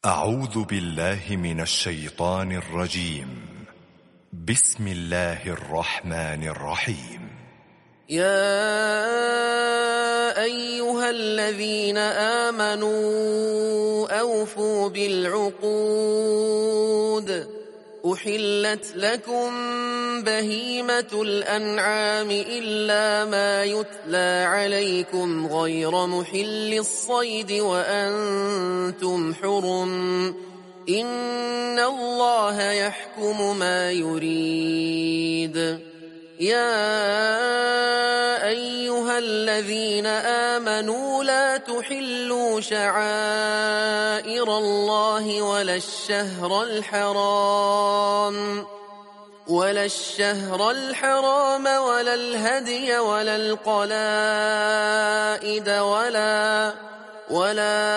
أعوذ بالله من الشيطان الرجيم. بسم الله الرحمن الرحيم. يا أيها الذين آمنوا أوفوا بالعقود. أحلت لكم بهيمة الأنعام إلا ما يتلى عليكم غير محل الصيد وأنتم حرم. إن الله يحكم ما يريد. يا أيها الذين آمنوا لا تحلوا شعائر الله ولا الشهر الحرام ولا الهدي ولا القلائد ولا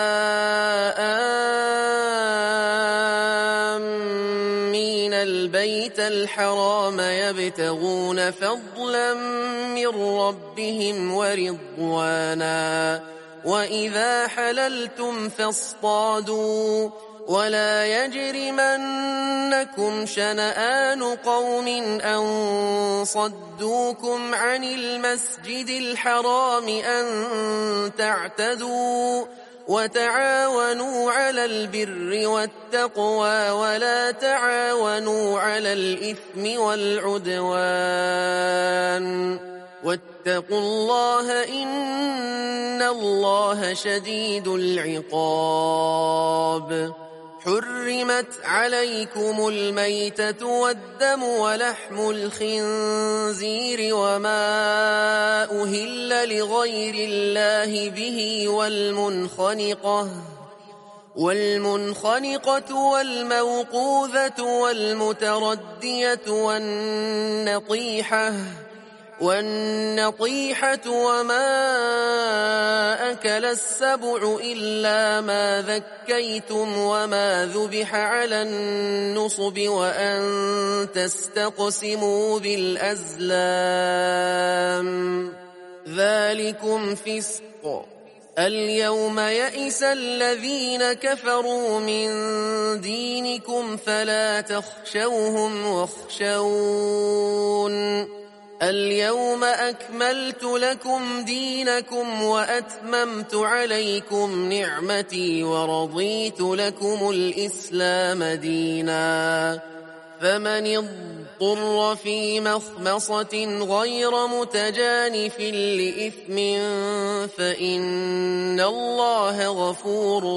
آمين البيت الحرام يبتغون فضلا من ربهم ورضوانا. وإذا حللتم فاصطادوا ولا يجرمنكم شنآن قوم أن صدوكم عن المسجد الحرام أن تعتدوا. وتعاونوا على البر والتقوى ولا تعاونوا على الإثم والعدوان. واتقوا الله إن الله شديد العقاب. حرمت عليكم الميتة والدم ولحم الخنزير وما أهل لغير الله به والمنخنقة والموقوذة والمتردية والنطيحة وما أكل السبع إلا ما ذكيتم وما ذبح على النصب وأن تستقسموا بالأزلام ذلكم فسق. اليوم يئس الذين كفروا من دينكم فلا تخشوهم واخشون. اليوم أكملت لكم دينكم وأتممت عليكم نعمتي ورضيت لكم الإسلام دينا. فمن اضطر في مخمصة غير متجانف لإثم فإن الله غفور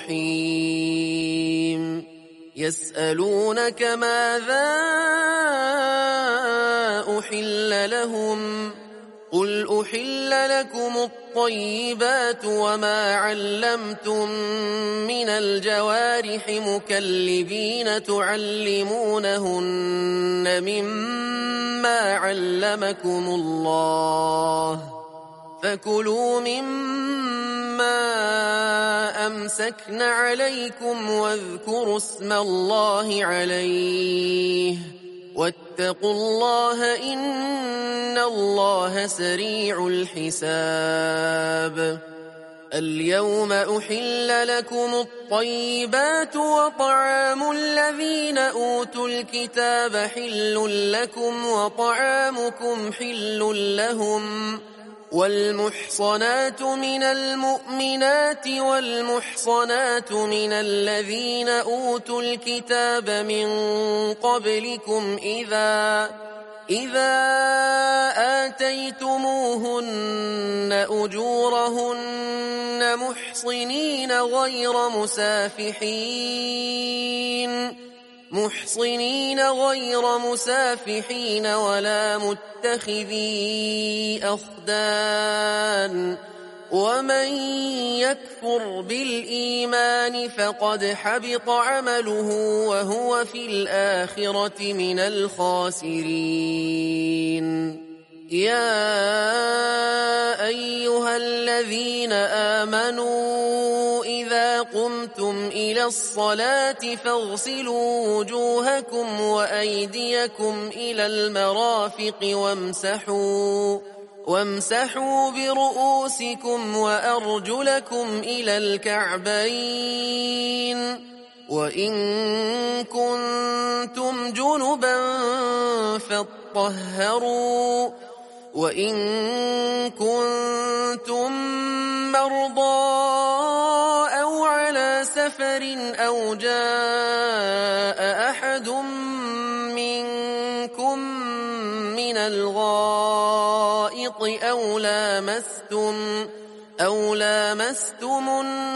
رحيم. يسألونك ماذا أحل لهم قل أحل لكم الطيبات وما علمتم من الجوارح مكلبين تعلمونهن مما علمكم الله فكلوا مما أمسكن عليكم واذكروا اسم الله عليه واتقوا الله إن الله سريع الحساب. اليوم أحل لكم الطيبات وطعام الذين أوتوا الكتاب حل لكم وطعامكم حل لهم. والمحصنات من المؤمنات والمحصنات من الذين أوتوا الكتاب من قبلكم إذا آتيتموهن أجورهن محصنين غير مسافحين ولا متخذي أخدان. ومن يكفر بالإيمان فقد حبط عمله وهو في الآخرة من الخاسرين. يا أيها الذين آمنوا إذا قمتم إلى الصلاة فاغسلوا وجوهكم وأيديكم إلى المرافق وامسحوا برؤوسكم وأرجلكم إلى الكعبين وإن كنتم جنبا فاطهروا وإن كنتم مرضى أو على سفر أو جاء أحد منكم من الغائط أو لامستم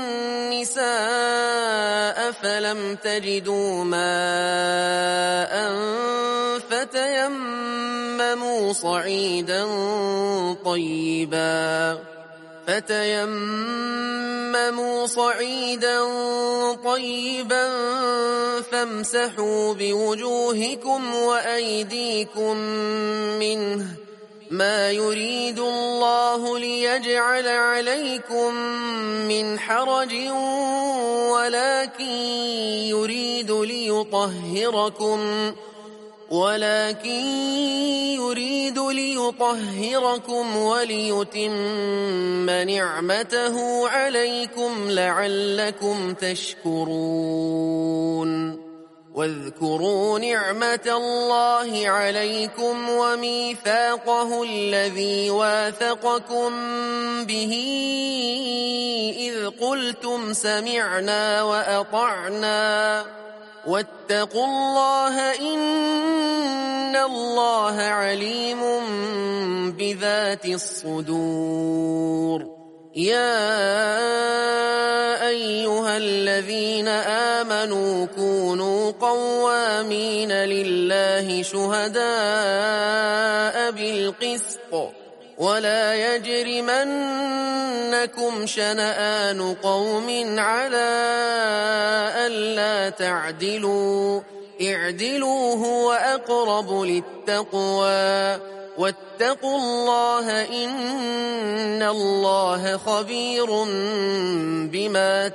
النساء فلم تجدوا ماء فتيمموا صعيدا طيبا فامسحوا بوجوهكم وأيديكم منه ما يريد الله ليجعل عليكم من حرج ولكن يريد ليطهركم وليتم نعمته عليكم لعلكم تشكرون واذكروا نعمة الله عليكم وميثاقه الذي واثقكم به إذ قلتم سمعنا وأطعنا واتقوا الله إن الله عليم بذات الصدور يا أيها الذين آمنوا كونوا قوامين لله شهداء بالقسط ولا يجرمنكم شنآن قوم على ألا تعدلوا اعدلوا هو أقرب للتقوى واتقوا الله إن الله خبير بما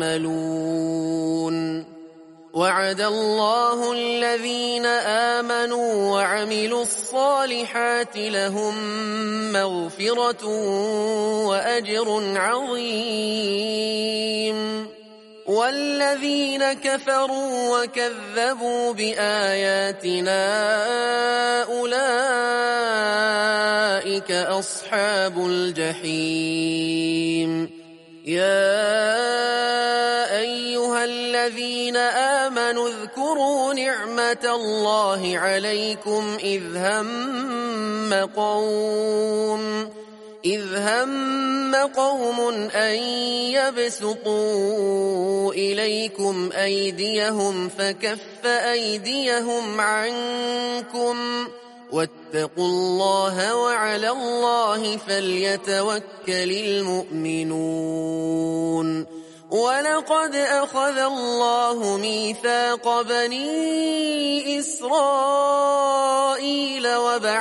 تعملون وعد الله الذين آمنوا وعملوا الصالحات لهم مغفرة وأجر عظيم والذين كفروا وكذبوا بآياتنا أولئك أصحاب الجحيم يا أيها الذين آمنوا اذكروا نعمة الله عليكم إذ هم قوم أن يبسطوا إليكم أيديهم فكف أيديهم عنكم واتقوا الله وعلى الله فليتوكل المؤمنون ولقد أخذ الله ميثاق بني إسرائيل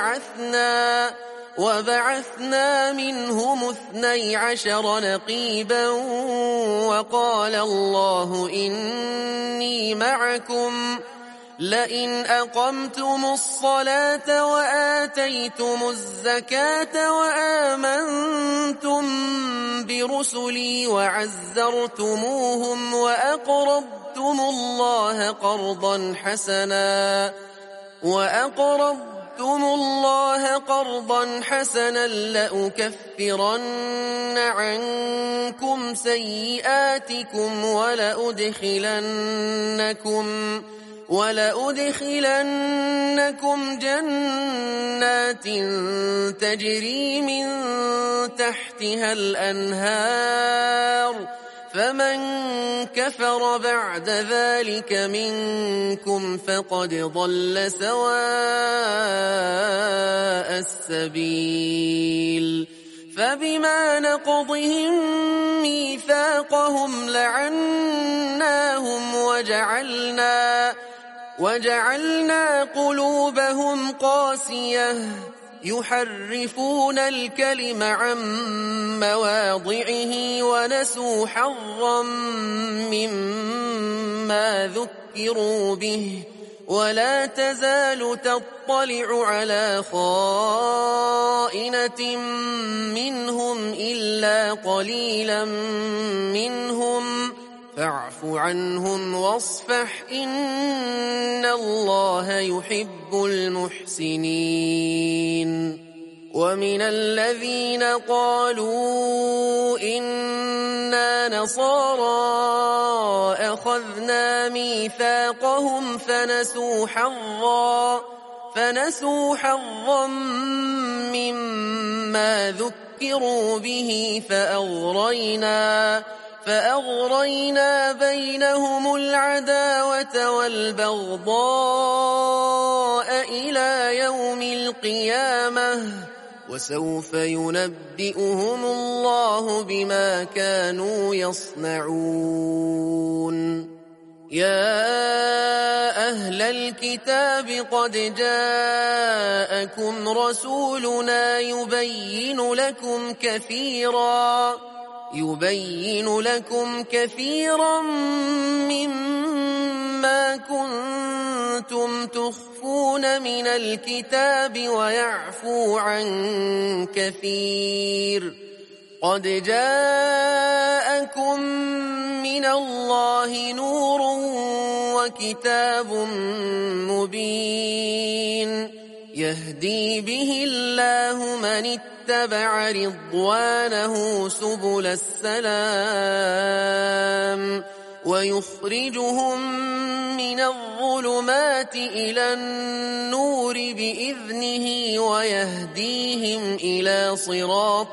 وبعثنا منهم 12 نقيبا وقال الله إني معكم لئن أقمتم الصلاة وآتيتم الزكاة وآمنتم برسلي وعزرتموهم وأقرضتم الله قرضا حسنا لأكفرن عنكم سيئاتكم ولأدخلنكم جنات تجري من تحتها الأنهار فمن كفر بعد ذلك منكم فقد ضل سواء السبيل فبما نقضهم ميثاقهم لعناهم وجعلنا قلوبهم قاسية يحرفون الكلم عن مواضعه ونسوا حظا مما ذكروا به ولا تزال تطلع على خائنة منهم إلا قليلا منهم فاعف عنهم واصفح إن الله يحب المحسنين. ومن الذين قالوا إنا نصارى أخذنا ميثاقهم فنسوا حظا مما ذكروا به فأغرينا بينهم العداوة والبغضاء إلى يوم القيامة وسوف ينبئهم الله بما كانوا يصنعون. يا أهل الكتاب قد جاءكم رسولنا يبين لكم كثيرا مما كنتم تخفون من الكتاب ويعفو عن كثير. قد جاءكم من الله نور وكتاب مبين يهدي به الله من اتبع رضوانه سبل السلام ويخرجهم من الظلمات إلى النور بإذنه ويهديهم إلى صراط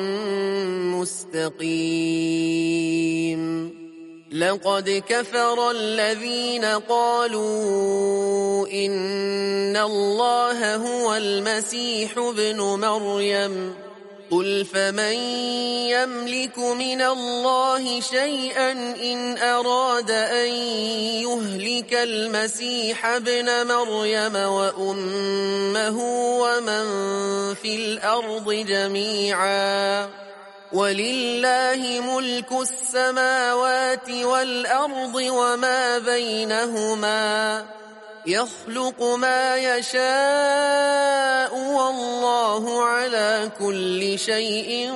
مستقيم. لقد كفر الذين قالوا إن الله هو المسيح ابن مريم قل فمن يملك من الله شيئا إن أراد أن يهلك المسيح ابن مريم وأمه ومن في الأرض جميعا ولله ملك السماوات والأرض وما بينهما يخلق ما يشاء والله على كل شيء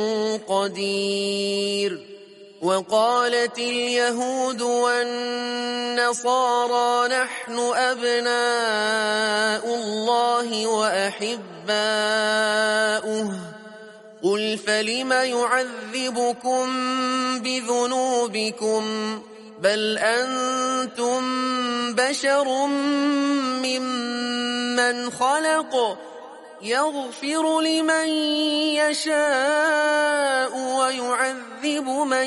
قدير. وقالت اليهود والنصارى نحن أبناء الله وأحباؤه قل فلم يعذبكم بذنوبكم بل أنتم بشر ممن خلق يغفر لمن يشاء ويعذب من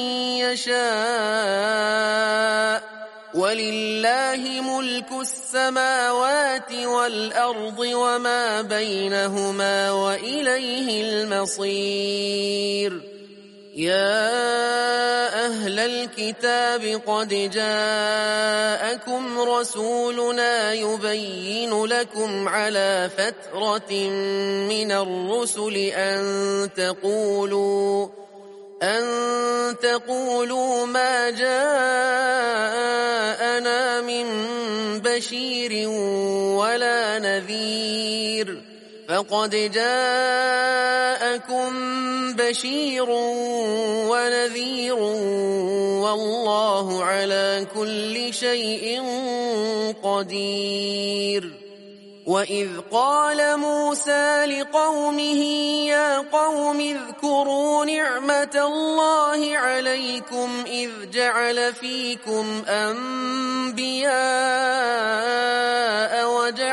يشاء ولله ملك السماوات والأرض وما بينهما وإليه المصير. يا أهل الكتاب قد جاءكم رسولنا يبين لكم على فترة من الرسل أن تقولوا ما جاءنا من بشير ولا نذير فقد جاءكم بشير ونذير والله على كل شيء قدير. وإذ قال موسى لقومه يا قوم اذكروا نعمة الله عليكم إذ جعل فيكم أنبياء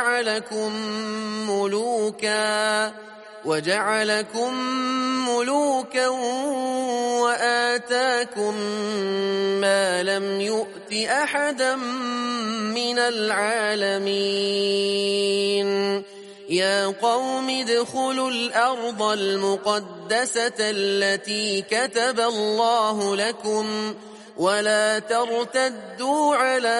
وجعلكم ملوكا وآتاكم ما لم يؤت أحدا من العالمين. يا قوم ادخلوا الأرض المقدسة التي كتب الله لكم ولا ترتدوا على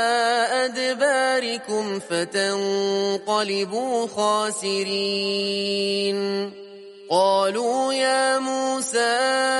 أدباركم فتنقلبوا خاسرين. قالوا يا موسى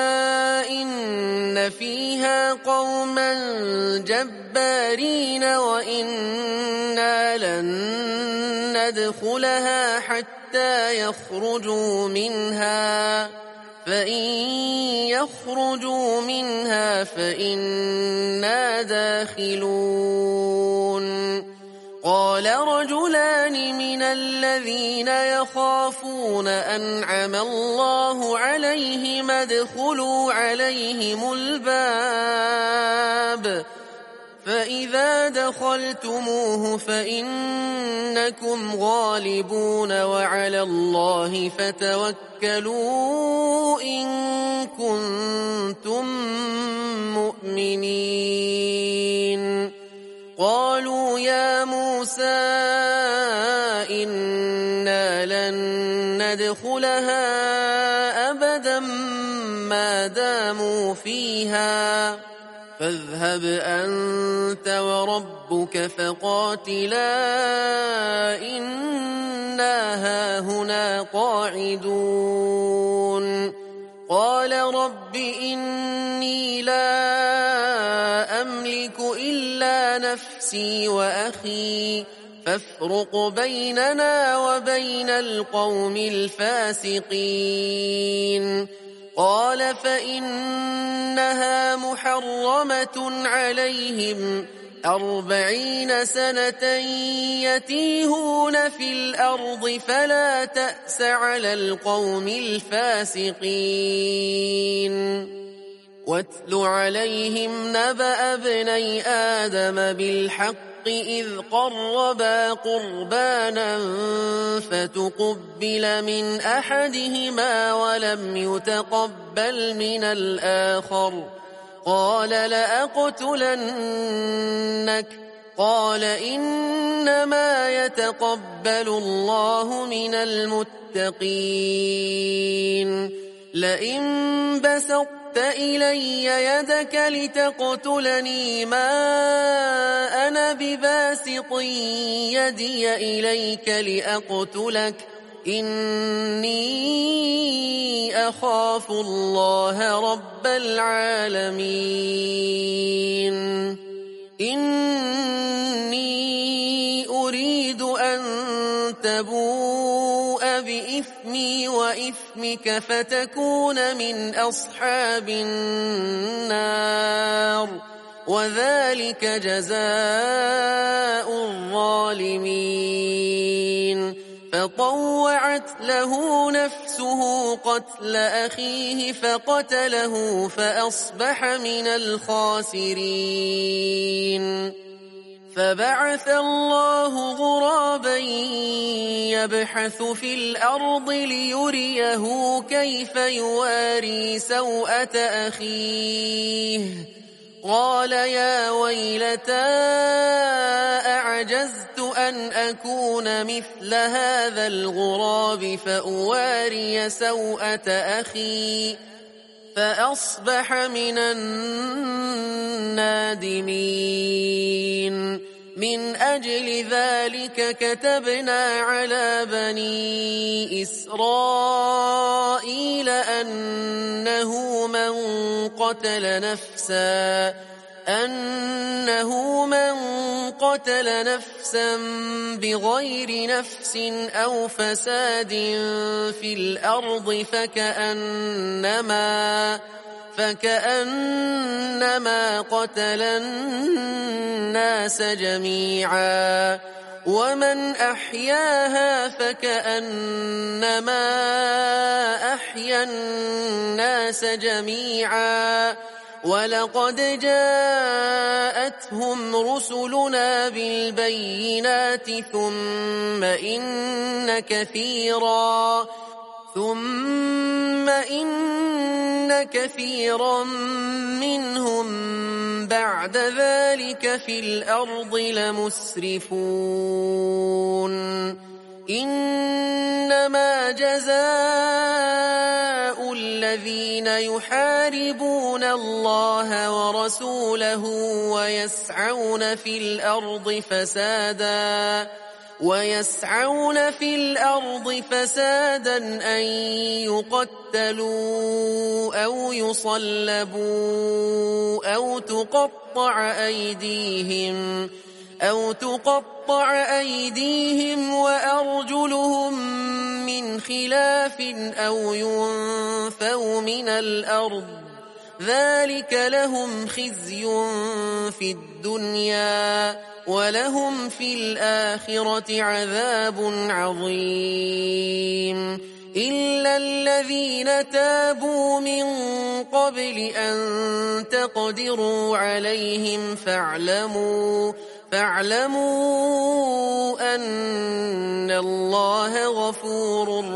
إن فيها قوما جبارين وإنا لن ندخلها حتى يخرجوا منها فإن يخرجوا منها فإنا داخلون. قال رجلان من الذين يخافون أنعم الله عليهم ادخلوا عليهم الباب فإذا دخلتموه فإنكم غالبون وعلى الله فتوكلوا إن كنتم مؤمنين. قالوا يا موسى إنا لن ندخلها أبدا ما داموا فيها فاذهب أنت وربك فقاتلا إنا هاهنا قاعدون. قال رب إني لا أملك إلا نفسي وأخي فافرق بيننا وبين القوم الفاسقين. قال فإنها محرمة عليهم 40 سنة يتيهون في الأرض فلا تأس على القوم الفاسقين. واتل عليهم نبأ ابني آدم بالحق إذ قربا قربانا فتقبل من أحدهما ولم يتقبل من الآخر قال لأقتلنك. قال إنما يتقبل الله من المتقين. لئن بسطت إلي يدك لتقتلني ما أنا بباسط يدي إليك لأقتلك إني أخاف الله رب العالمين. إني أريد أن تبوء بإثمي وإثمك فتكون من أصحاب النار وذلك جزاء الظالمين. فطوعت له نفسه قتل أخيه فقتله فأصبح من الخاسرين. فبعث الله غرابا يبحث في الأرض ليريه كيف يواري سوءة أخيه. قال يا ويلتى أعجزت أن أكون مثل هذا الغراب فأواري سوءة أخي فأصبح من النادمين. من أجل ذلك كتبنا على بني إسرائيل أنه من قتل نفسا بغير نفس أو فساد في الأرض فكأنما قتل الناس جميعا ومن أحياها فكأنما أحيا الناس جميعا. ولقد جاءتهم رسلنا بالبينات ثم إن كثيرا منهم بعد ذلك في الأرض لمسرفون. إنما جزاء الذين يحاربون الله ورسوله ويسعون في الأرض فسادا أن يقتلوا أو يصلبوا أو تقطع أيديهم وأرجلهم من خلاف أو ينفوا من الأرض ذلك لهم خزي في الدنيا ولهم في الآخرة عذاب عظيم إلا الذين تابوا من قبل أن تقدروا عليهم فاعلموا أن الله غفور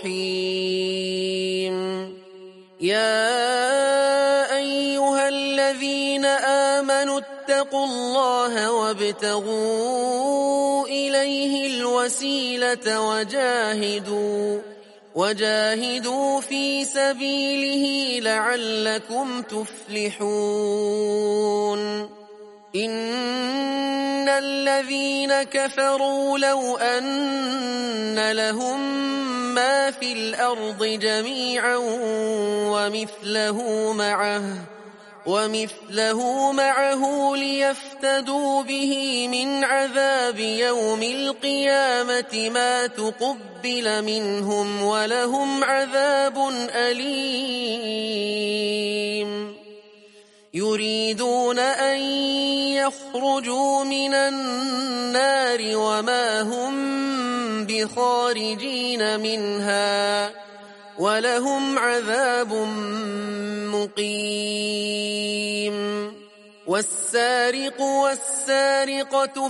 رحيم يا أيها الذين آمنوا اتقوا الله وابتغوا إليه الوسيلة وجاهدوا في سبيله لعلكم تفلحون إن الذين كفروا لو أن لهم ما في الأرض جميعا ومثله معه ليفتدوا به من عذاب يوم القيامة ما تقبل منهم ولهم عذاب أليم يريدون أن يخرجوا من النار وما هم بخارجين منها ولهم عذاب مقيم والسارق والسارقة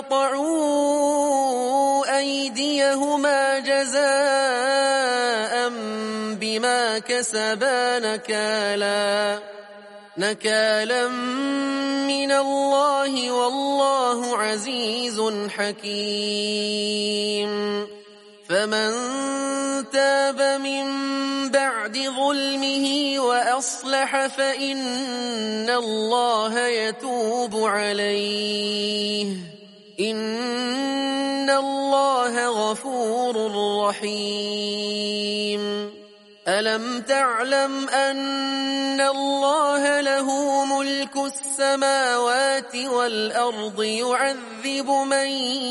فاقطعوا أيديهما جزاء بما كسبا نكالا من الله والله عزيز حكيم فمن تاب من بعد ظلمه وأصلح فإن الله يتوب عليه إن الله غفور رحيم ألم تعلم أن الله له ملك السماوات والأرض يعذب من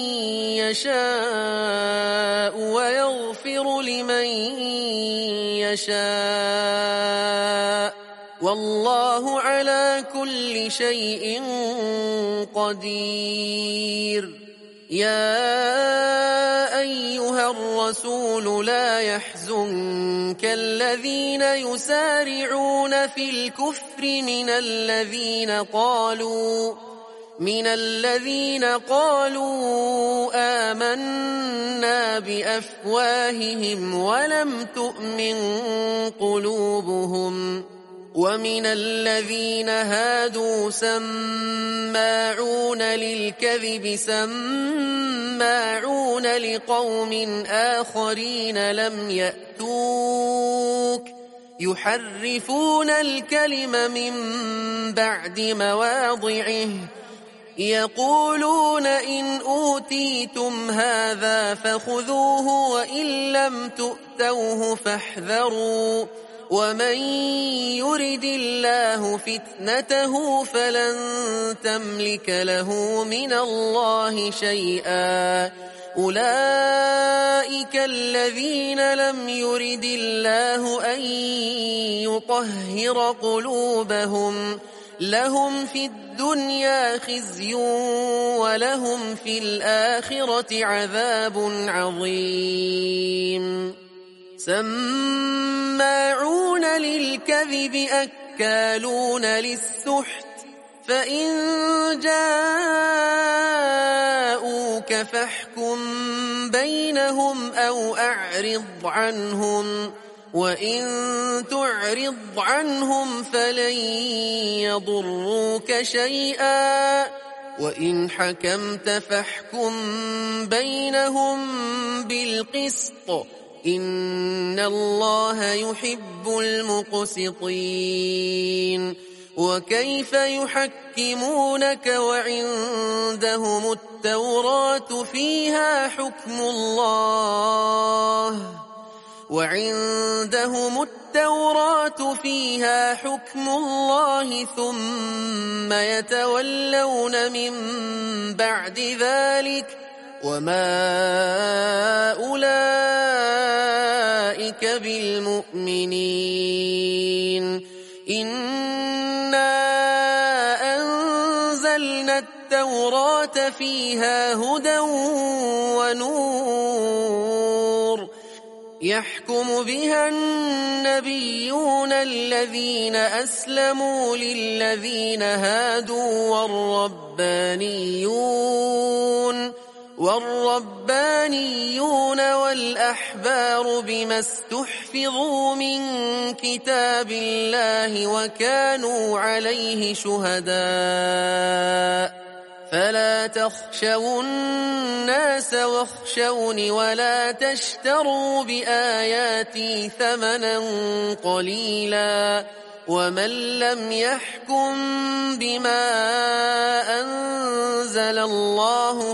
يشاء ويغفر لمن يشاء والله على كل شيء قدير يا أيها الرسول لا يحزنك الذين يسارعون في الكفر من الذين قالوا آمنا بأفواههم ولم تؤمن قلوبهم ومن الذين هادوا سماعون للكذب سماعون لقوم آخرين لم يأتوك يحرفون الكلم من بعد مواضعه يقولون إن أوتيتم هذا فخذوه وإن لم تؤتوه فاحذروا ومن يرد الله فتنته فلن تملك له من الله شيئا أولئك الذين لم يرد الله أن يطهر قلوبهم لهم في الدنيا خزي ولهم في الآخرة عذاب عظيم سماعون للكذب أكالون للسحت فإن جاءوك فاحكم بينهم أو أعرض عنهم وإن تعرض عنهم فلن يضروك شيئا وإن حكمت فاحكم بينهم بالقسط إن الله يحب المقسطين وكيف يحكمونك وعندهم التوراة فيها حكم الله ثم يتولون من بعد ذلك وما أولئك بالمؤمنين إنا أنزلنا التوراة فيها هدى ونور يحكم بها النبيون الذين أسلموا للذين هادوا والربانيون والأحبار بما استحفظوا من كتاب الله وكانوا عليه شهداء فلا تخشوا الناس واخشوني ولا تشتروا بآياتي ثمنا قليلا ومن لم يحكم بما أنزل الله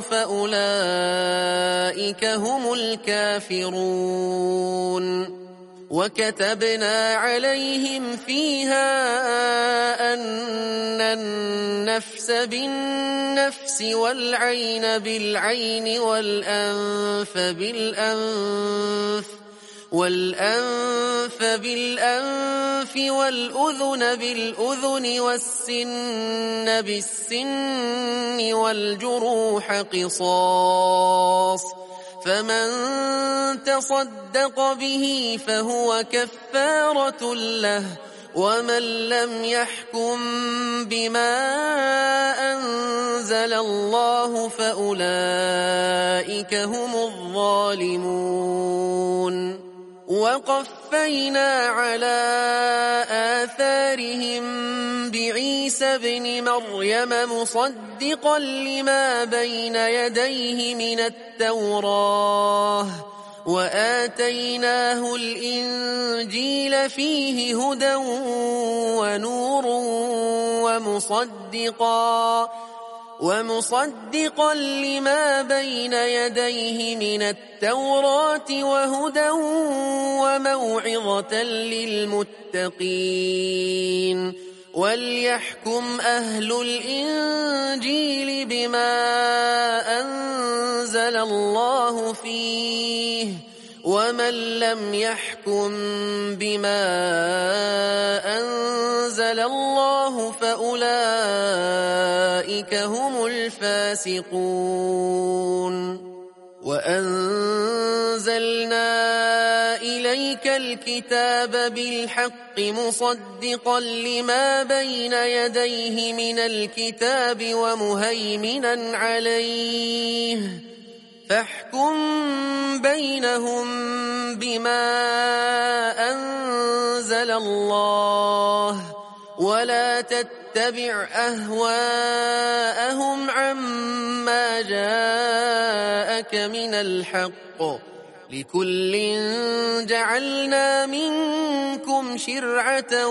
فأولئك هم الكافرون وكتبنا عليهم فيها أن النفس بالنفس والعين بالعين والأنف بالأنف والأذن بالأذن والسن بالسن والجروح قصاص فمن تصدق به فهو كفارة له ومن لم يحكم بما أنزل الله فأولئك هم الظالمون وقفينا على آثارهم بعيسى ابن مريم مصدقا لما بين يديه من التوراة وآتيناه الإنجيل فيه هدى ونور ومصدقا لما بين يديه من التوراة وهدى وموعظة للمتقين وليحكم أهل الإنجيل بما أنزل الله فيه ومن لم يحكم بما أنزل الله فأولئك هم الفاسقون وأنزلنا إليك الكتاب بالحق مصدقا لما بين يديه من الكتاب ومهيمنا عليه فاحكم بينهم بما أنزل الله ولا تتبع أهواءهم عما جاءك من الحق لكل جعلنا منكم شرعة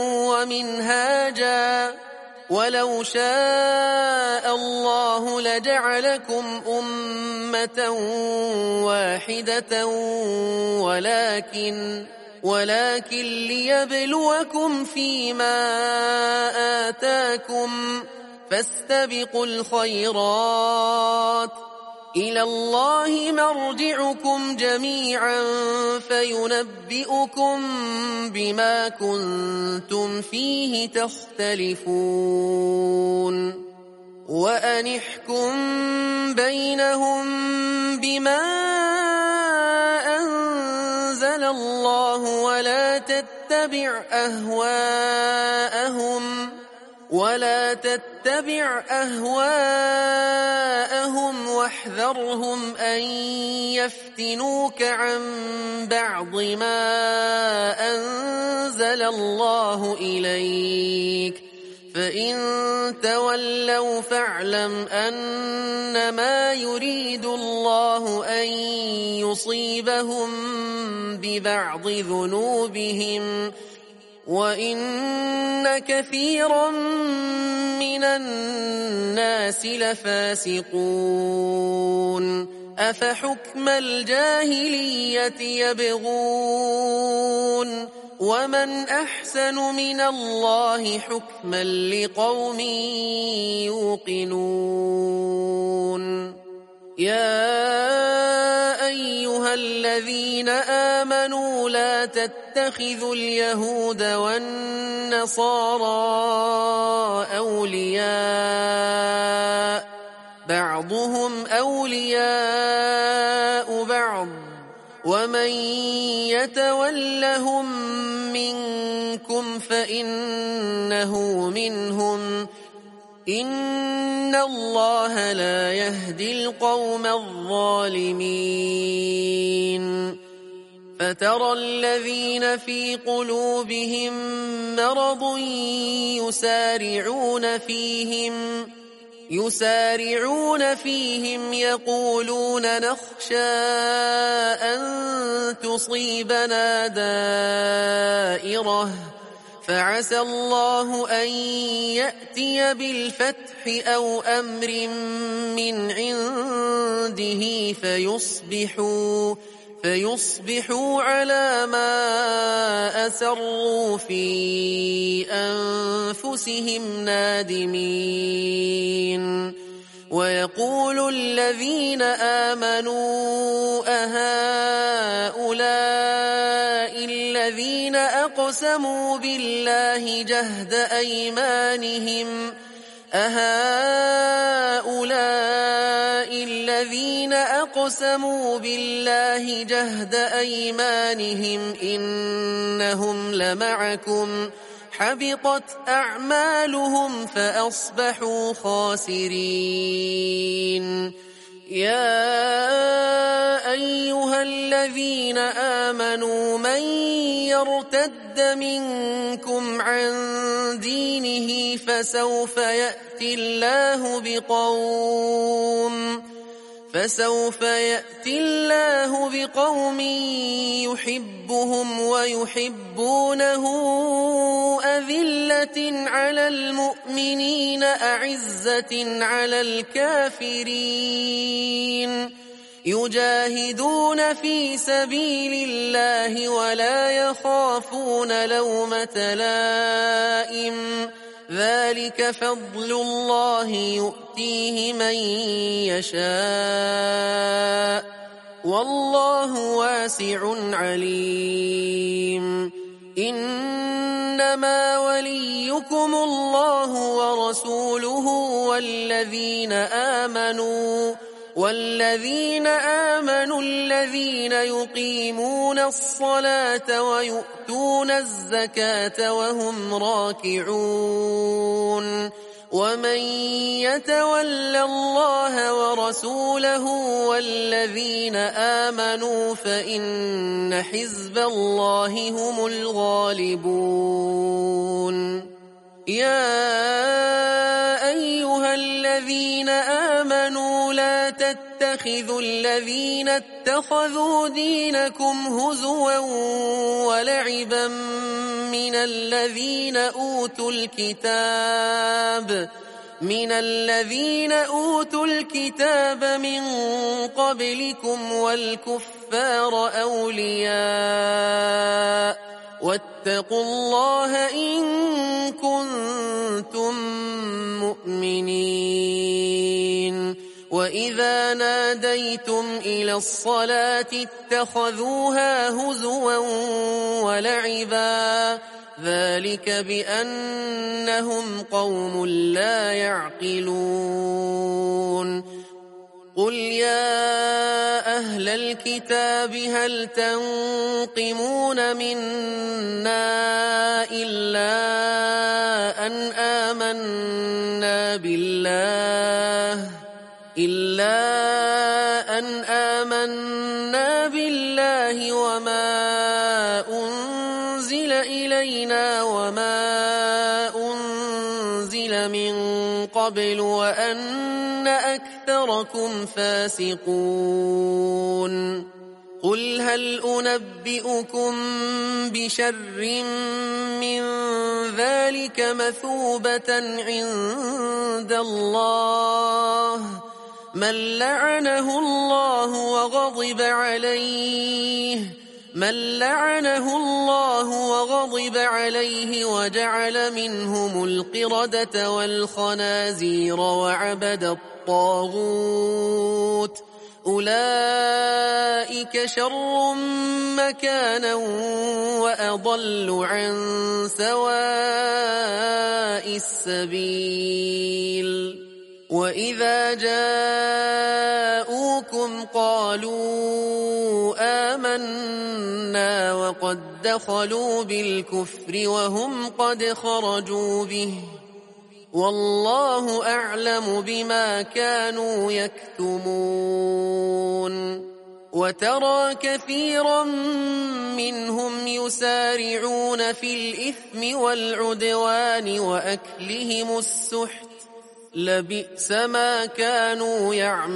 ومنهاجا ولو شاء الله لجعلكم أمة واحدة ولكن ليبلوكم فيما آتاكم فاستبقوا الخيرات إلى الله مرجعكم جميعا فينبئكم بما كنتم فيه تختلفون وأن احكم بينهم بما أنزل الله ولا تتبع أهواءهم واحذرهم أن يفتنوك عن بعض ما أنزل الله إليك فإن تولوا فاعلم أنما يريد الله أن يصيبهم ببعض ذنوبهم وإن كثيرا من الناس لفاسقون أفحكم الجاهلية يبغون ومن أحسن من الله حكما لقوم يوقنون يا أيها الذين آمنوا لا تتخذوا اليهود والنصارى أولياء بعضهم أولياء بعض ومن يتولهم منكم فإنه منهم إن الله لا يهدي القوم الظالمين فترى الذين في قلوبهم مرض يسارعون فيهم يقولون نخشى أن تصيبنا دائرة فعسى الله أن يأتي بالفتح أو أمر من عنده فيصبحوا على ما أسروا في أنفسهم نادمين ويقول الذين آمنوا أهؤلاء الذين أقسموا بالله جهد أيمانهم إنهم لمعكم حبطت أعمالهم فأصبحوا خاسرين يا أيها الذين آمنوا من يرتد منكم عن دينه فسوف يأتي الله بقوم يحبهم ويحبونه أذلة على المؤمنين أعزة على الكافرين يجاهدون في سبيل الله ولا يخافون لومة لائم ذلك فضل الله يؤتيه من يشاء والله واسع عليم إنما وليكم الله ورسوله والذين آمنوا الذين يقيمون الصلاة ويؤتون الزكاة وهم راكعون ومن يتول الله ورسوله والذين آمنوا فإن حزب الله هم الغالبون يا أيها الذين آمنوا لا تتخذوا الذين اتخذوا دينكم هزوا ولعبا من الذين أوتوا الكتاب من قبلكم والكفار أولياء واتقوا الله إن كنتم مؤمنين وإذا ناديتم إلى الصلاة اتخذوها هزوا ولعبا ذلك بأنهم قوم لا يعقلون قل يا أهل الكتاب هل تنقمون منا إلا أن آمنا بالله وما أنزل إلينا وما أنزل من قبل وأن أكثركم فاسقون قل هل أنبئكم بشر من ذلك مثوبة عند الله من لعنه الله وغضب عليه وجعل منهم القردة والخنازير وعبد الطاغوت أولئك شر مكانا وأضل عن سواء السبيل وإذا جاءوكم قالوا آمنا وقد دخلوا بالكفر وهم قد خرجوا به والله أعلم بما كانوا يكتمون وترى كثيرا منهم يسارعون في الإثم والعدوان وأكلهم السحت لبئس ما كانوا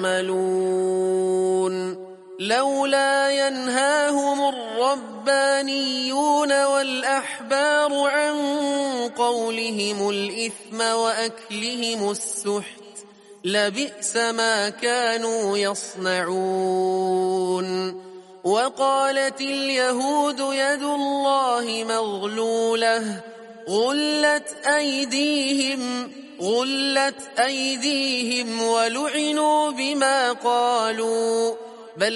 يعملون لولا ينهاهم الربانيون والأحبار عن قولهم الإثم وأكلهم السحت لبئس ما كانوا يصنعون وقالت اليهود يد الله مغلولة غلت أيديهم ولعنوا بما قالوا بل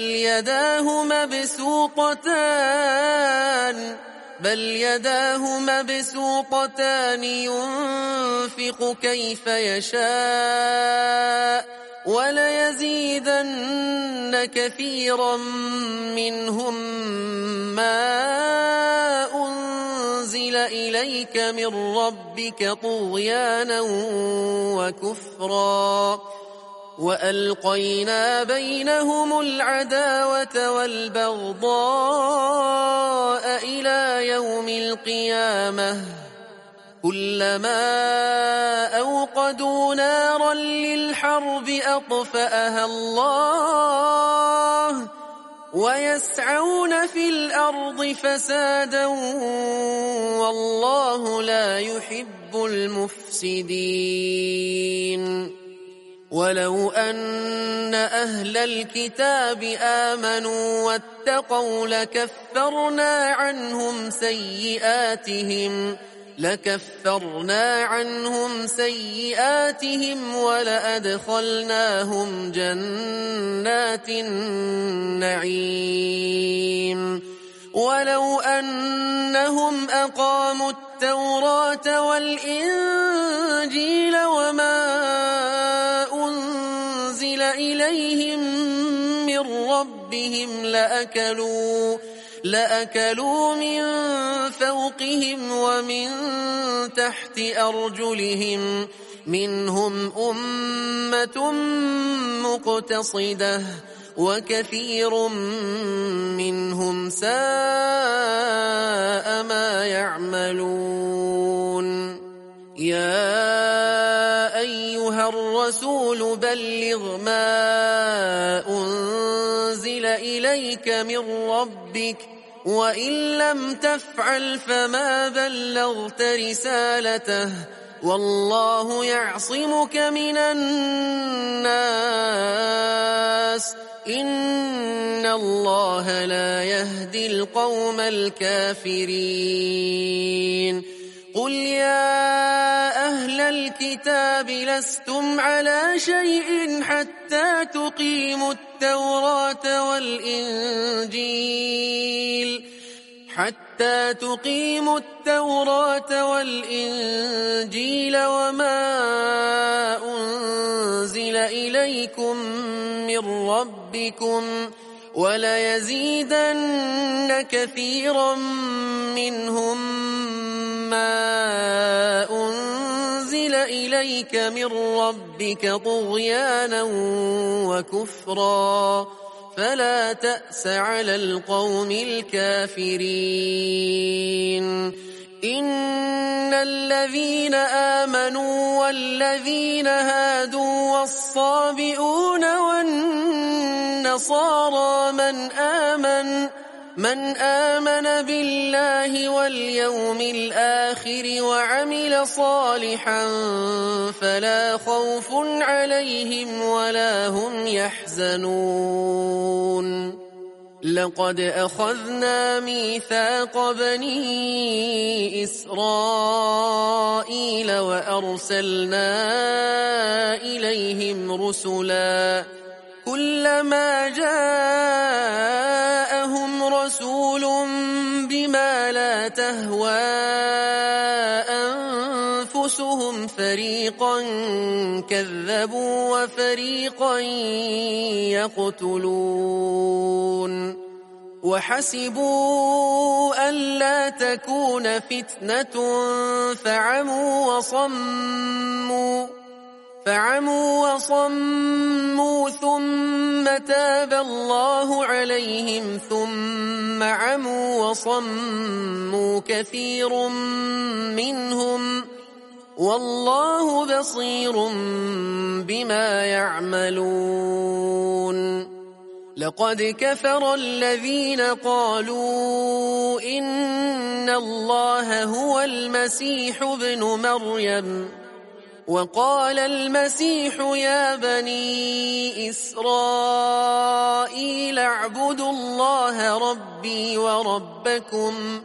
يداه مبسوطتان ينفق كيف يشاء وليزيدن كثيرا منهم ما أنزل إليك من ربك طغيانا وكفرا وألقينا بينهم العداوة والبغضاء إلى يوم القيامة كلما أوقدوا نارا للحرب أطفأها الله ويسعون في الأرض فسادا والله لا يحب المفسدين ولو أن أهل الكتاب آمنوا واتقوا لكفرنا عنهم سيئاتهم ولأدخلناهم جنات النعيم ولو أنهم أقاموا التوراة والإنجيل وما أنزل إليهم من ربهم لأكلوا من فوقهم ومن تحت أرجلهم منهم أمة مقتصدة وكثير منهم ساء ما يعملون يا أيها الرسول بلغ ما أنزل إليك من ربك وإن لم تفعل فما بلغت رسالته والله يعصمك من الناس إن الله لا يهدي القوم الكافرين قل يا أهل الكتاب لستم على شيء حتى تقيموا التوراة والإنجيل وما أنزل إليكم من ربكم وليزيدن كثيرا منهم ما أنزل إليك من ربك طغيانا وكفرا فلا تأس على القوم الكافرين إن الذين آمنوا والذين هادوا والصابئون والنصارى من آمن بالله واليوم الآخر وعمل صالحا فلا خوف عليهم ولا هم يحزنون لقد أخذنا ميثاق بني إسرائيل وأرسلنا إليهم رسلا كلما جاءهم رسول بما لا تهوى أنفسهم فريقا كذبوا وفريقا يقتلون وحسبوا ألا تكون فتنة فعموا وصموا ثم تاب الله عليهم ثم عموا وصموا كثير منهم والله بصير بما يعملون لقد كفر الذين قالوا إن الله هو المسيح ابن مريم وقال المسيح يا بني إسرائيل اعبدوا الله ربي وربكم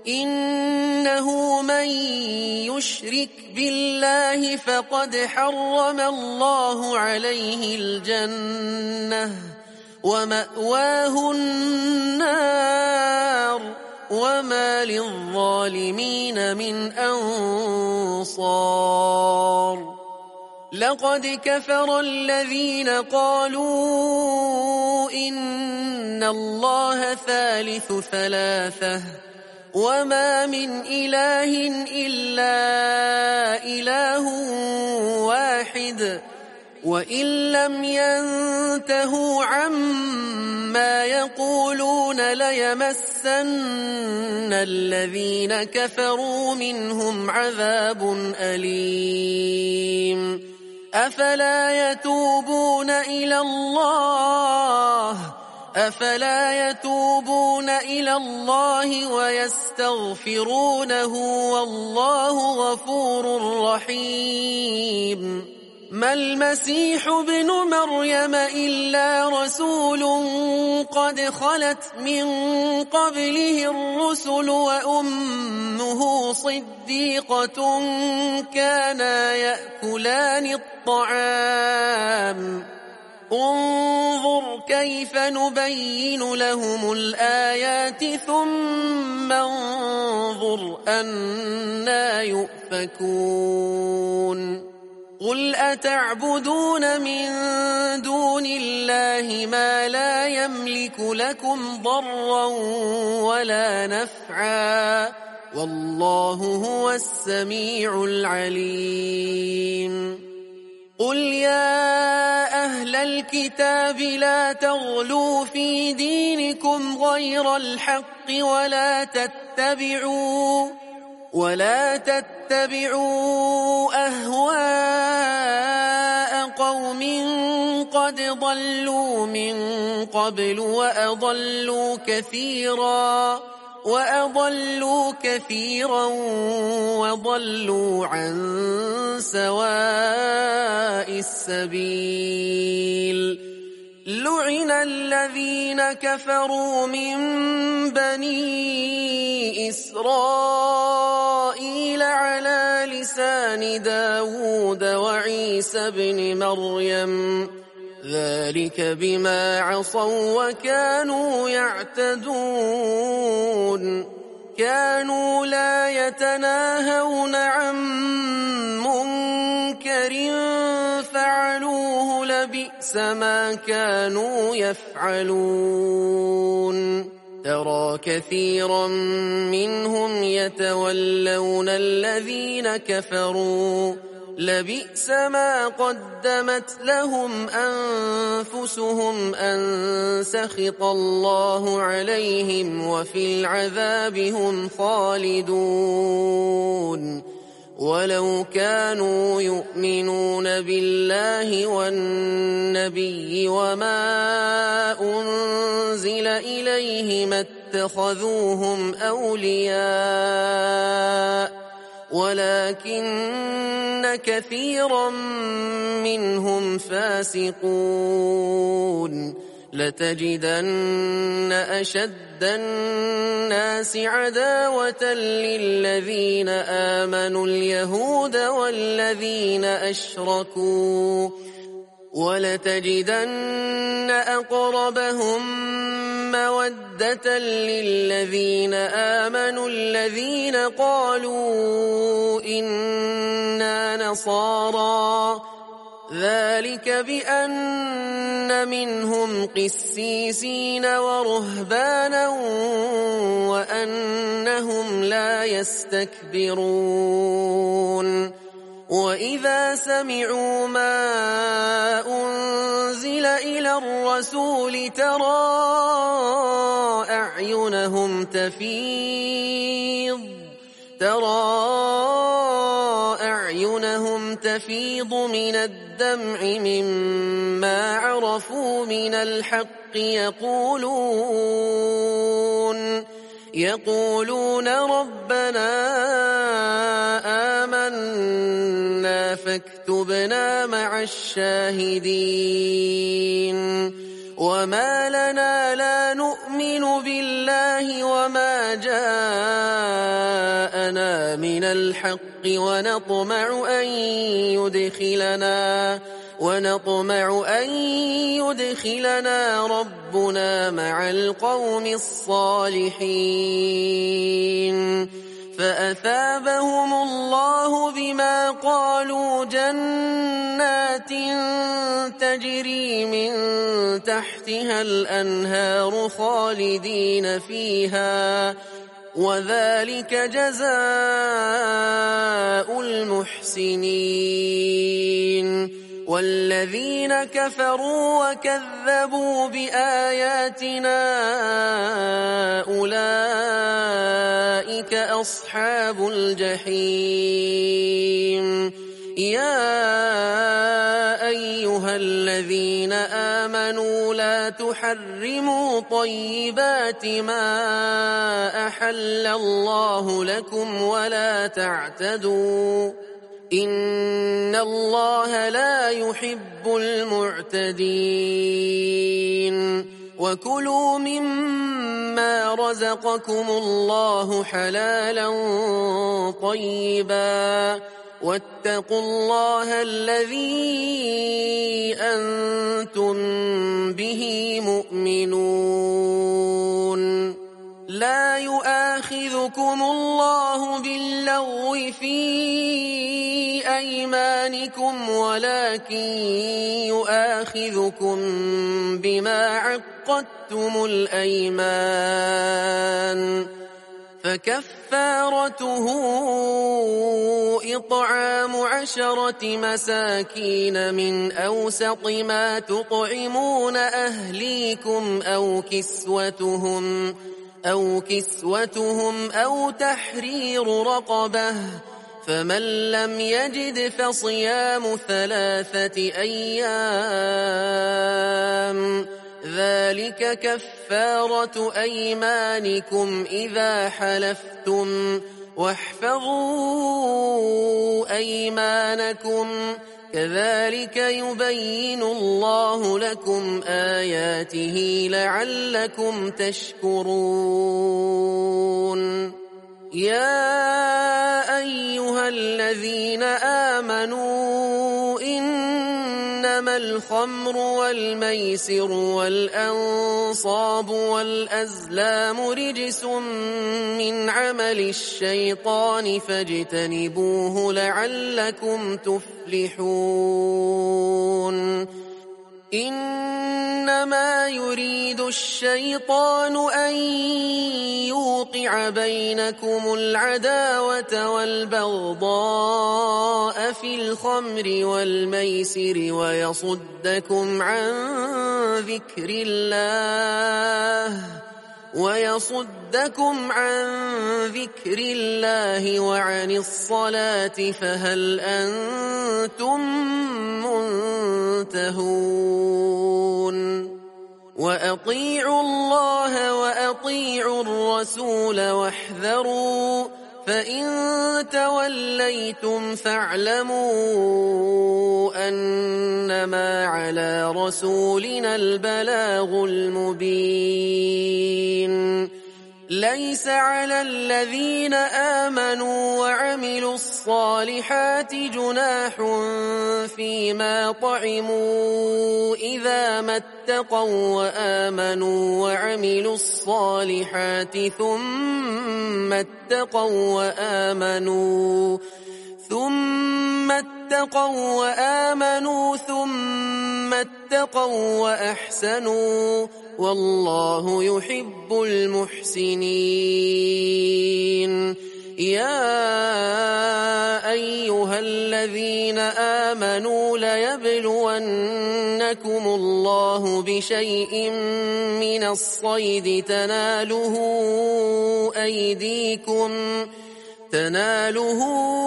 إنه من يشرك بالله فقد حرم الله عليه الجنة ومأواه النار وما للظالمين من أنصار لقد كفر الذين قالوا إن الله ثالث ثلاثة وما من إله إلا إله واحد وإن لم ينتهوا عما يقولون ليمسن الذين كفروا منهم عذاب أليم أفلا يتوبون إلى الله ويستغفرونه والله غفور رحيم ما المسيح ابن مريم إلا رسول قد خلت من قبله الرسل وأمه صديقة كانا يأكلان الطعام انظر كيف نبين لهم الآيات ثم انظر أنى يؤفكون قل أتعبدون من دون الله ما لا يملك لكم ضرا ولا نفعا والله هو السميع العليم قل يا أهل الكتاب لا تغلوا في دينكم غير الحق ولا تتبعوا أهواء قوم قد ضلوا من قبل وأضلوا كثيرا وضلوا عن سواء السبيل لعن الذين كفروا من بني إسرائيل على لسان داود وعيسى بن مريم ذلك بما عصوا وكانوا يعتدون كانوا لا يتناهون عن منكر فعلوه لبئس ما كانوا يفعلون ترى كثيرا منهم يتولون الذين كفروا لبئس ما قدمت لهم أنفسهم أن سخط الله عليهم وفي العذاب هم خالدون ولو كانوا يؤمنون بالله والنبي وما أنزل إليه ما اتخذوهم أولياء ولكن كثيرا منهم فاسقون لتجدن أشد الناس عداوة للذين آمنوا اليهود والذين أشركوا ولتجدن أقربهم مودة للذين آمنوا الذين قالوا إنا نصارى ذلك بأن منهم قسيسين ورهبانا وأنهم لا يستكبرون وإذا سمعوا ما أنزل إلى الرسول ترى أعينهم تفيض من الدمع مما عرفوا من الحق يقولون ربنا آمنا فاكتبنا مع الشاهدين وما لنا لا نؤمن بالله وما جاءنا من الحق ونطمع أن يدخلنا ربنا مع القوم الصالحين فأثابهم الله بما قالوا جنات تجري من تحتها الأنهار خالدين فيها وذلك جزاء المحسنين والذين كفروا وكذبوا بآياتنا أولئك أصحاب الجحيم يا أيها الذين آمنوا لا تحرموا طيبات ما أحل الله لكم ولا تعتدوا إن الله لا يحب المعتدين وكلوا مما رزقكم الله حلالا طيبا واتقوا الله الذي أنتم به مؤمنون لا يؤاخذكم الله باللغو في أيمانكم ولكن يؤاخذكم بما عقدتم الأيمان فكفارته إطعام 10 مساكين من أوسط ما تطعمون أهليكم أو كسوتهم أو تحرير رقبة فمن لم يجد فصيام 3 أيام ذلك كفارة أيمانكم إذا حلفتم واحفظوا أيمانكم كذلك يبين الله لكم آياته لعلكم تشكرون يا أيها الذين آمنوا إنما الخمر والميسر والأنصاب والأزلام رجس من عمل الشيطان فاجتنبوه لعلكم تفلحون إنما يريد الشيطان أن يوقع بينكم العداوة والبغضاء في الخمر والميسر ويصدكم عن ذكر الله وعن الصلاة فهل أنتم منتهون وأطيعوا الله وأطيعوا الرسول واحذروا فإن توليتم فاعلموا أنما على رسولنا البلاغ المبين ليس على الذين آمنوا وعملوا الصالحات جناح فيما طعموا إذا ما اتقوا وآمنوا وعملوا الصالحات ثم اتقوا وأحسنوا والله يحب المحسنين. يا أيها الذين آمنوا ليبلونكم الله بشيء من الصيد تناله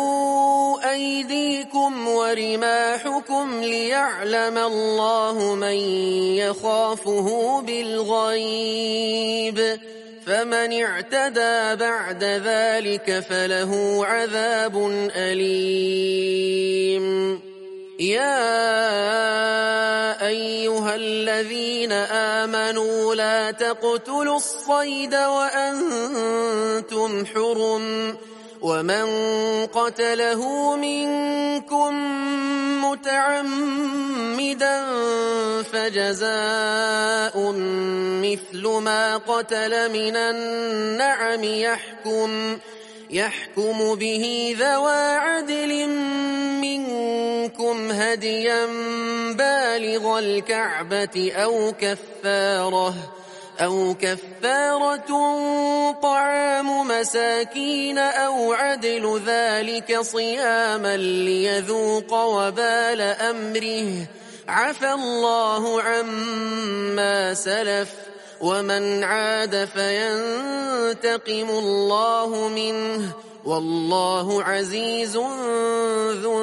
أيديكم ورماحكم ليعلم الله من يخافه بالغيب، فمن اعتدى بعد ذلك فله عذاب أليم. يا أيها الذين آمنوا لا تقتلوا الصيد وأنتم حرم، ومن قتله منكم متعمدا فجزاء مثل ما قتل من النعم يحكم به ذوى عدل منكم هديا بالغ الكعبة أو كفارة طعام مساكين أو عدل ذلك صياما ليذوق وبال أمره، عفى الله عما سلف، ومن عاد فينتقم الله منه، والله عزيز ذو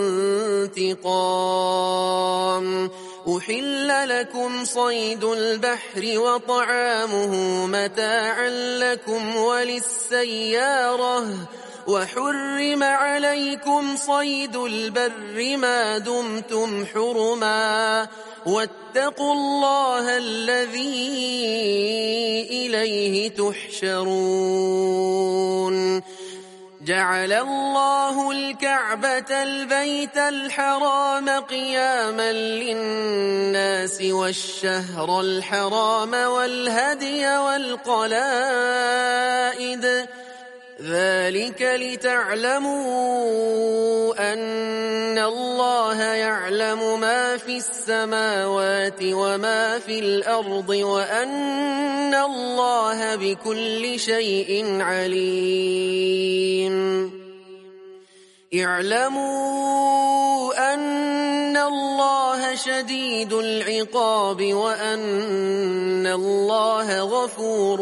انتقام. أحل لكم صيد البحر وطعامه متاعا لكم وللسيارة، وحرم عليكم صيد البر ما دمتم حرما، واتقوا الله الذي إليه تحشرون. جعل الله الكعبة البيت الحرام قياما للناس والشهر الحرام والهدي والقلائد، ذلك لتعلموا أن الله يعلم ما في السماوات وما في الأرض وأن الله بكل شيء عليم. اعلموا أن الله شديد العقاب وأن الله غفور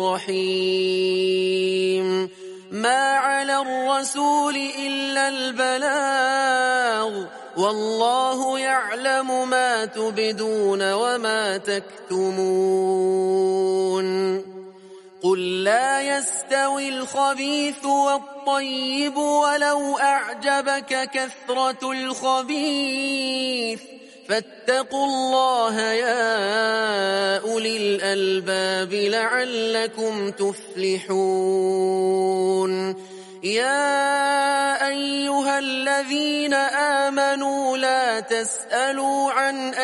رحيم. ما على الرسول إلا البلاغ، والله يعلم ما تبدون وما تكتمون. قل لا يستوي الخبيث والطيب ولو أعجبك كثرة الخبيث، فاتقوا الله يا أولي الألباب لعلكم تفلحون. يا أيها الذين آمنوا لا تسألوا عن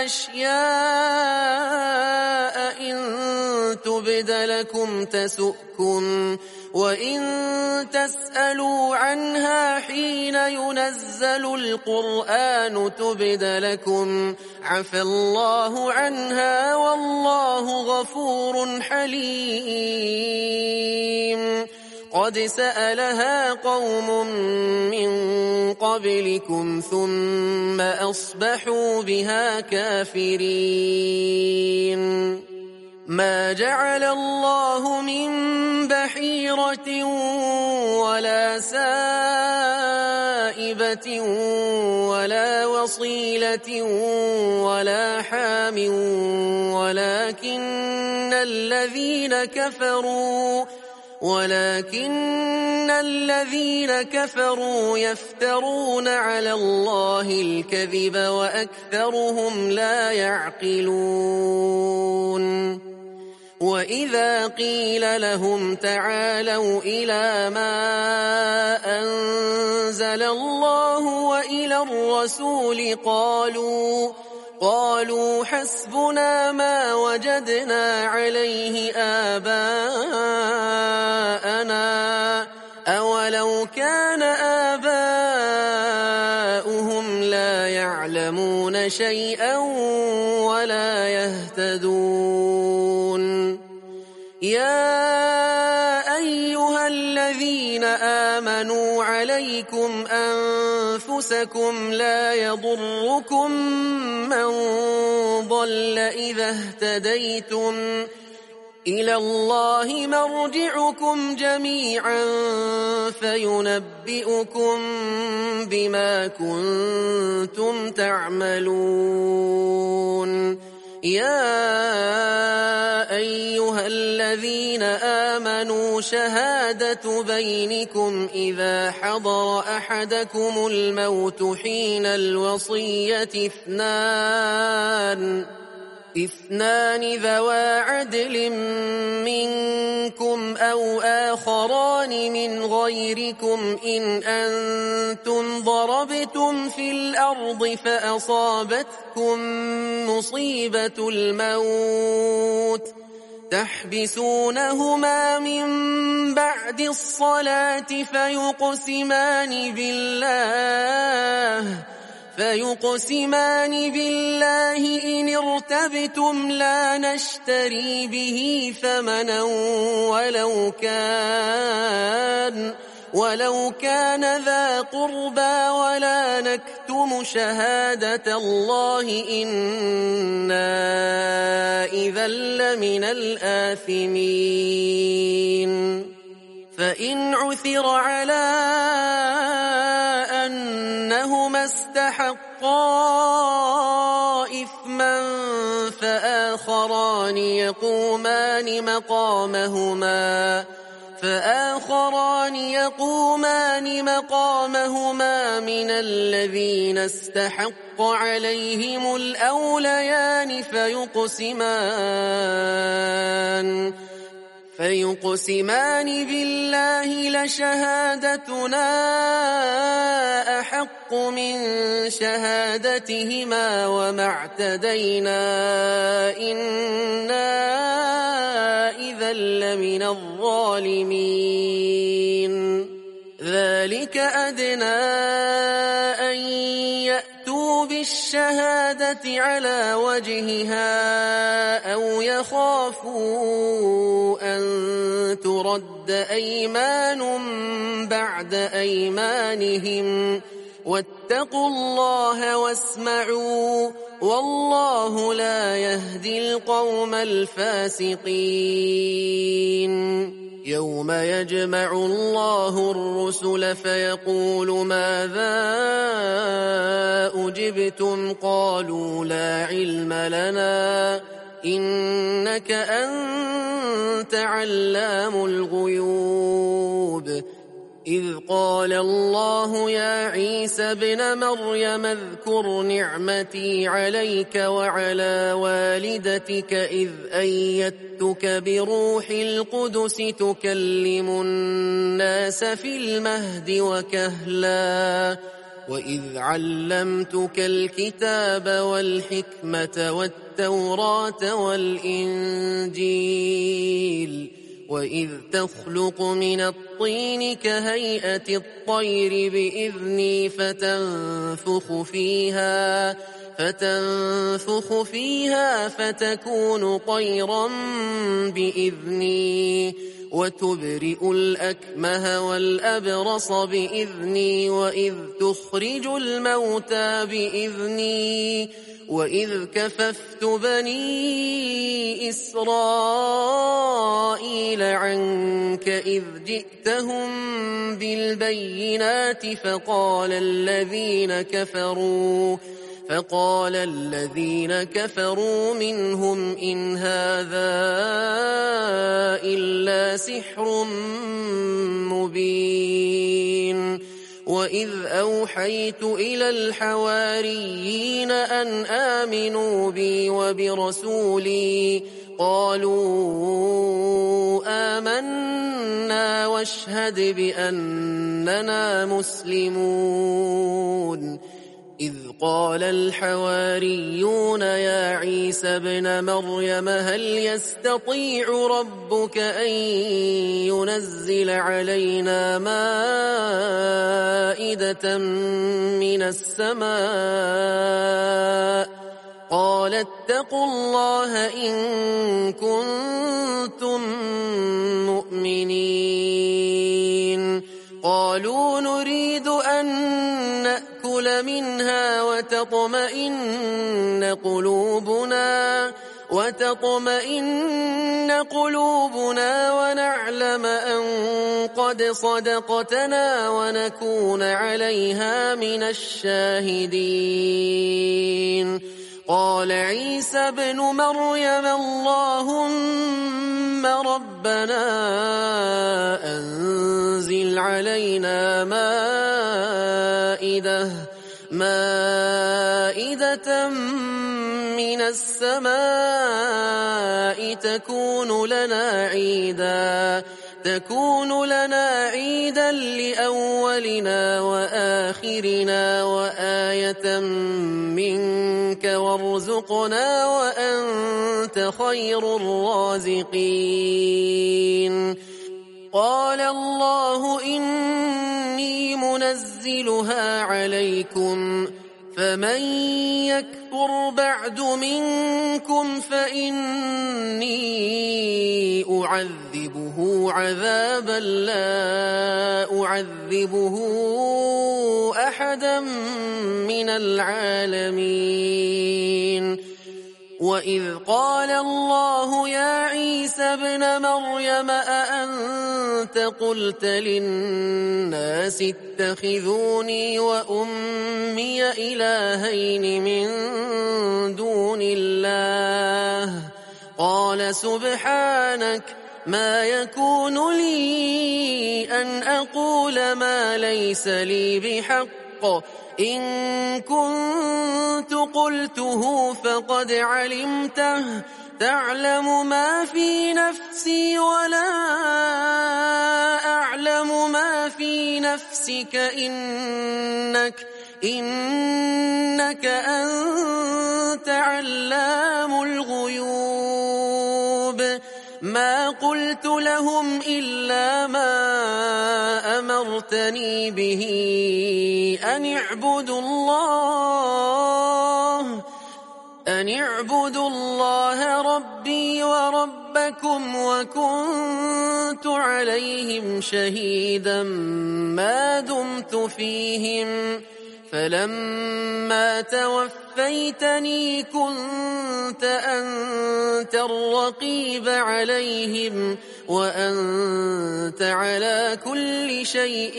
أشياء إن تبد لكم تسؤكم، وإن تسألوا عنها حين ينزل القرآن تبد لكم عفى الله عنها والله غفور حليم. قد سألها قوم من قبلكم ثم أصبحوا بها كافرين. ما جعل الله من بحيرة ولا سائبة ولا وصيلة ولا حام ولكن الذين كفروا يفترون على الله الكذب وأكثرهم لا يعقلون. وإذا قيل لهم تعالوا إلى ما أنزل الله وإلى الرسول قالوا حسبنا ما وجدنا عليه آباءنا أولو كان آباؤهم لا يعلمون شيئا ولا يهتدون. يا أيها الذين آمنوا عليكم أنفسكم لا يضركم من ضل إذا اهتديتم إلى الله مرجعكم جميعا فينبئكم بما كنتم تعملون. يا أيها الذين آمنوا شهادة بينكم إذا حضر أحدكم الموت حين الوصية اثنان ذوى عدل منكم أو آخران من غيركم إن أنتم ضربتم في الأرض فأصابتكم مصيبة الموت تحبسونهما من بعد الصلاة فيقسمان بالله إن ارتبتم لا نشتري به ثمنا ولو كان ذا قربى ولا نكتم شهادة الله إنا إذا لمن الآثمين. فإن عثر على أنهما استحقا إثما فآخران يقومان مقامهما من الذين استحق عليهم الأوليان فيقسمان بالله لشهادتنا أحق من شهادتهما وما اعتدينا إنا إذا لمن الظالمين. ذلك أدنى أن يأتوا بالشهادة على وجهها أو يخافوا أن ترد أيمان بعد أيمانهم واتقوا الله واسمعوا والله لا يهدي القوم الفاسقين. يوم يجمع الله الرسل فيقول ماذا أجبتم قالوا لا علم لنا إنك أنت علام الغيوب. إذ قال الله يا عيسى ابن مريم اذكر نعمتي عليك وعلى والدتك إذ أيدتك بروح القدس تكلم الناس في المهد وكهلا وإذ علمتك الكتاب والحكمة والتوراة والإنجيل وإذ تخلق من الطين كهيئة الطير بإذني فتنفخ فيها فتكون طيرا بإذني وتبرئ الأكمه والأبرص بإذني وإذ تخرج الموتى بإذني وإذ كففت بني إسرائيل عنك إذ جئتهم بالبينات فقال الذين كفروا منهم إن هذا إلا سحر مبين وإذ أوحيت إلى الحواريين أن آمنوا بي وبرسولي قالوا آمنا واشهد بأننا مسلمون إذ قال الحواريون يا عيسى ابن مريم هل يستطيع ربك أن ينزل علينا مائدة من السماء قال اتقوا الله إن كنتم مؤمنين قالوا نريد أن نأكل منها وتطمئن قلوبنا ونعلم أن قد صدقتنا ونكون عليها من الشاهدين قال عيسى ابن مريم اللهم ربنا أنزل علينا مائدة من السماء تكون لنا عيدا لأولنا وآخرنا وآية منك وارزقنا وأنت خير الرازقين قال الله إني منزلها عليكم فمن يكفر بعد منكم فإني أعذبه عذابا لا أعذبه أحدا من العالمين وإذ قال الله يا عيسى ابن مريم أأنت قلت للناس اتخذوني وأمي إلهين من دون الله قال سبحانك ما يكون لي أن أقول ما ليس لي بحق إن كنت قلته فقد علمته تعلم ما في نفسي ولا أعلم ما في نفسك إنك أنت علام الغيوب ما قلت لهم إلا ما أمرتني به أن اعبدوا الله ربي وربكم وكنت عليهم شهيدا ما دمت فيهم فلما توفيتني كنت أنت الرقيب عليهم وأنت على كل شيء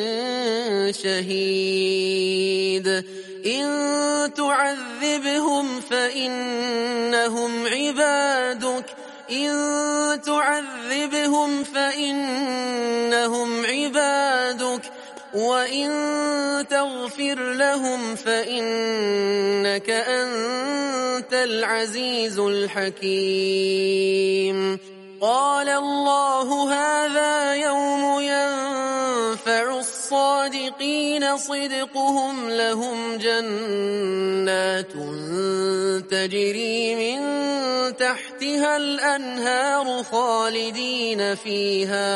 شهيد إن تعذبهم فإنهم عبادك وإن تغفر لهم فإنك أنت العزيز الحكيم قال الله هذا يوم ينفع الصادقين صدقهم لهم جنات تجري من تحتها الأنهار خالدين فيها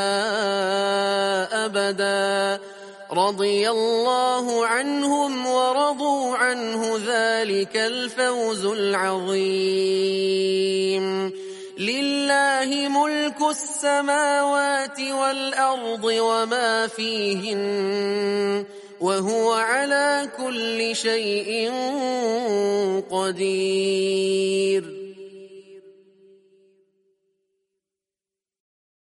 أبدا رضي الله عنهم ورضوا عنه ذلك الفوز العظيم لله ملك السماوات والأرض وما فيهن وهو على كل شيء قدير